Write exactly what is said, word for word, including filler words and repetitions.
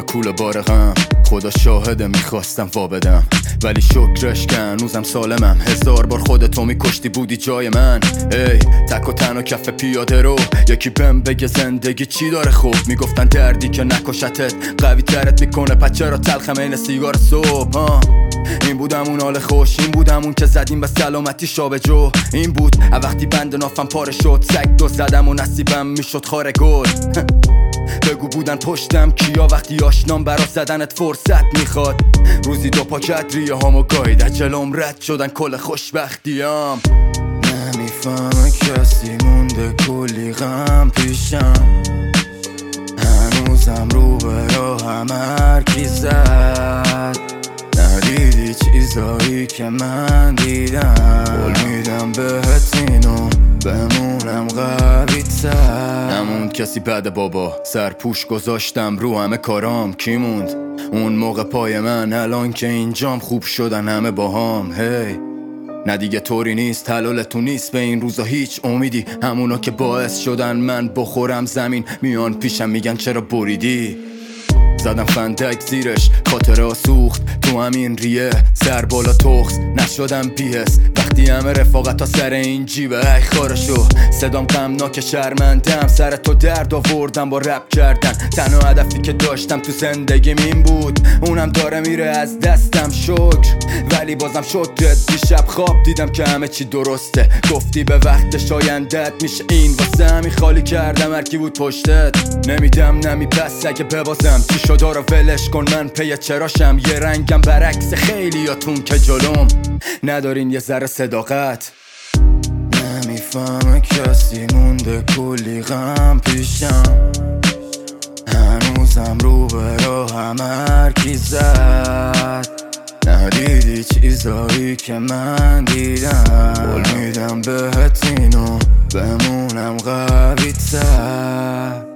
کوله بار غم. خدا شاهده میخواستم وا بدم ولی شکرش که هنوزم سالمم. هزار بار خودتو میکشتی بودی جای من. ای تک و تنها کف پیاده رو یکی بهم بگه زندگی چی داره خوب. میگفتن دردی که نکشتت قوی ترت میکنه، پس چرا تلخم این سیگار صبح ها؟ این بودم اون حال خوش، این بودم اون که زدیم به سلامتی شابجو. این بود وقتی بند نافم پاره شد، سگ دو زدم و نصیبم میشد خاره گل. بگو بودن پشتم کیا وقتی آشنام برا زدنت فرصت میخواد. روزی دو پاکت ریه هامو گاید از جلوم رد شدن کل خوشبختیام. نمیفهمه کسی مونده کلی غم پیشم، هنوزم رو به راهم هرکی زد. ندیدی چیزایی که من دیدم، قول میدم بهت اینو بمونم قوی تر. نموند کسی بعد بابا، سرپوش گذاشتم رو همه کارام. کی موند اون موقع پای من؟ الان که اینجام خوب شدن همه باهام. هی نه دیگه طوری نیست، حلالتون نیست به این روزا هیچ امیدی. همونا که باعث شدن من بخورم زمین میان پیشم میگن چرا بریدی. زدم فندک زیرش خاطره سوخت تو همین ریه، سر بالا تخص نشدم بیهس وقتی همه رفاقت ها سر این جیبه. ای خارشو صدام غمناک شرمندم، سر تو درد آوردم با رپ کردن. تنها هدفی که داشتم تو زندگیم این بود، اونم داره میره از دستم شکر. ولی بازم شکرت دیشب خواب دیدم که همه چی درسته. گفتی به وقت شایندت میشه این، واسه همین خالی کردم هرکی بود پشتت. نمیدم نمی پس اگه ببازم چی شدا رو ولش کن، من پی چراشم. یه رنگم برعکس خیلیاتون که جلوم ندارین یه ذره صداقت. نمیفهمه کسی مونده کلی غم پیشم، هنوزم رو به راهم هرکی زد. ندیدی چیزایی که من دیدم، قول میدم بهت اینو بمونم قوی تر.